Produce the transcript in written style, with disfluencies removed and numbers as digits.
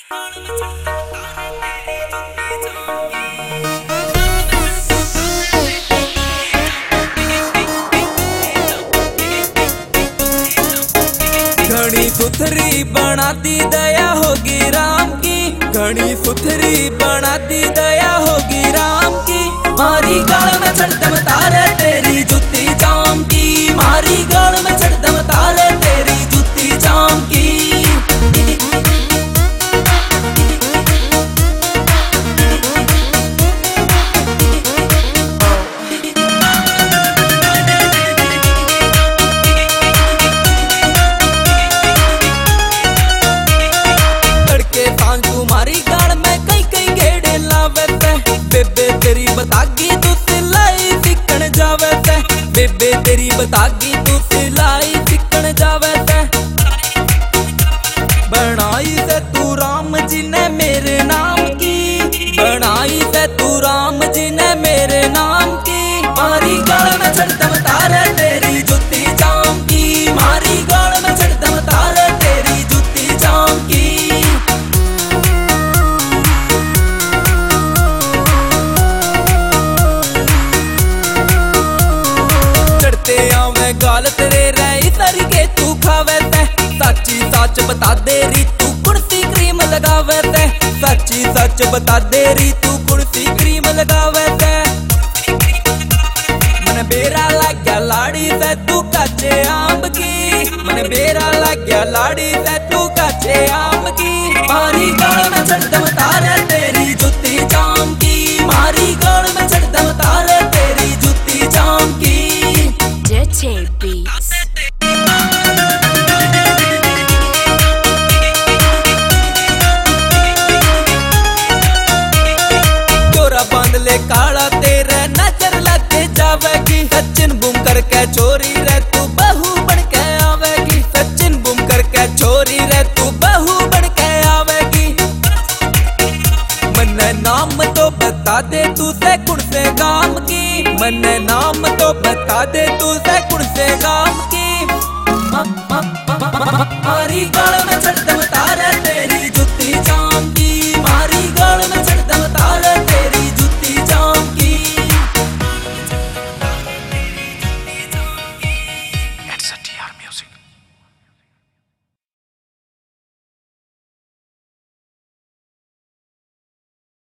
घनी सुथरी बना दी दया होगी राम की, घनी सुथरी बना दी दया होगी राम की। मारी गाल में चढ़दम तारे तेरी जूती जाम की, मारी गाल में चढ़दम तारे तेरी जूती जाम की। तुम्हारी गाड़ में कई कई गेड़े लावे ते, बेबे तेरी बतागी तू सिलाई सीखण जावे ते, बेबे तेरी बतागी तू सिलाई सीखण जावे ते। बनाई से तू राम जी ने मेरे नाम की, बनाई से तू राम जी ने मेरे नाम की। मारी गाड़ में चढ़दम तारे तेरी जूती जाम की, मारी गाड़ में चढ़दम तारे तेरी जूती जाम की। गाल तेरे रही तरी के तू खावे ते, सच्ची सच बता दे री तू कुर्सी क्रीम लगावे ते, सच्ची सच बता दे री तू कुर्सी क्रीम लगावे ते। मन बेरा लग गया लाड़ी से तू कच्चे आम की, मन बेरा लग गया लाड़ी से तू कच्चे आम की। मारी गाल में चढ़दम तारे तेरी जूती जाम की, मारी गाल में चढ़दम तारे तेरी जूती जाम की। Beats. चोरा बांध ले काला तेरे नजर लग जावेगी, सचिन बुम करके चोरी रे तू बहू बन के आवेगी, सचिन बुम करके चोरी रे तू बहू बन के आवेगी। मन नाम तो बता दे तू से कुण से गाम की, मन नाम तो बता दे तू से कुण से गाम की। मारी गाल में चढ़दम तारे